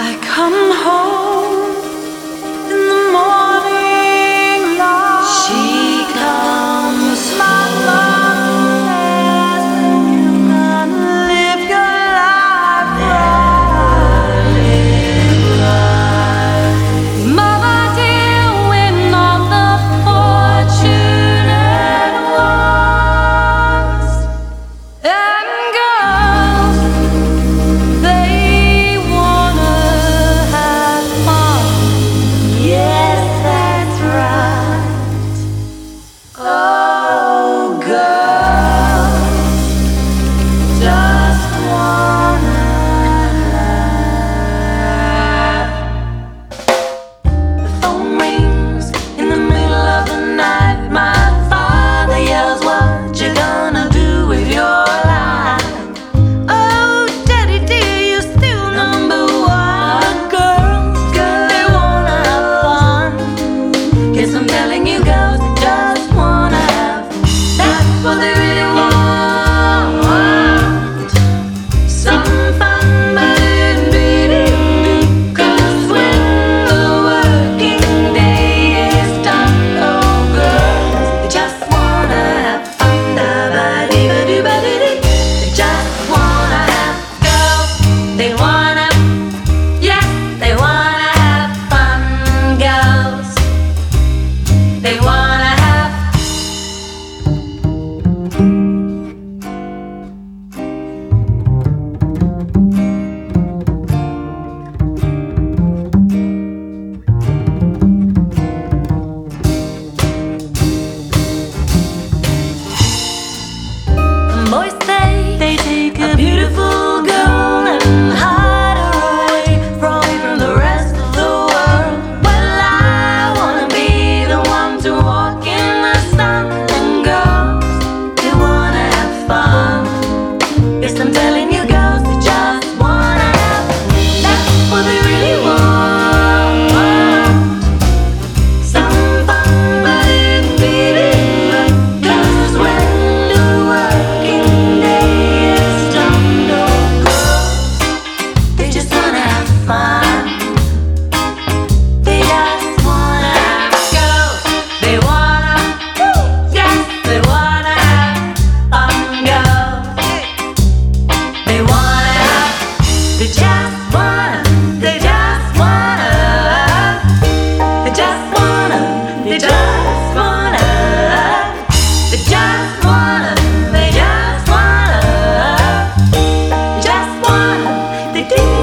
I come home in the morning light. She comes my love says you gonna live your life right. Mother dear, we're not the fortunate ones. And girls, they wanna have fun. Yes, that's right. Oh, girls just wanna have. The phone rings in the middle of the night. My father yells, "What you gonna do with your life?" Oh, Daddy dear, you're still number one. Girls, they wanna have fun. Yes, I'm telling you, girls, they just wanna have. That's what they really want. Some fun, but it really do. 'Cause when the working day is done, oh, girls, they just wanna have fun. Da-ba-dee-ba-doo-ba-dee-dee. They just wanna have. Girls, they wanna. Yes, they wanna have fun. Girls, they wanna have. Boys say they take a beautiful girl and hide her away from the rest of the world. Well, I wanna be the one to walk in the sun. And girls, they wanna have fun. Yes, I'm telling you, girls, they just wanna have. That's what they really want. Some fun, but it really good. 'Cause when the working day is done, oh, girls, they just wanna have fun. They just wanna have. Girls, they wanna. Yes, they wanna have fun. Girls, they wanna have. They just wanna. They just wanna. They just wanna. They just wanna. They just wanna. They just wanna. Just wanna. They do.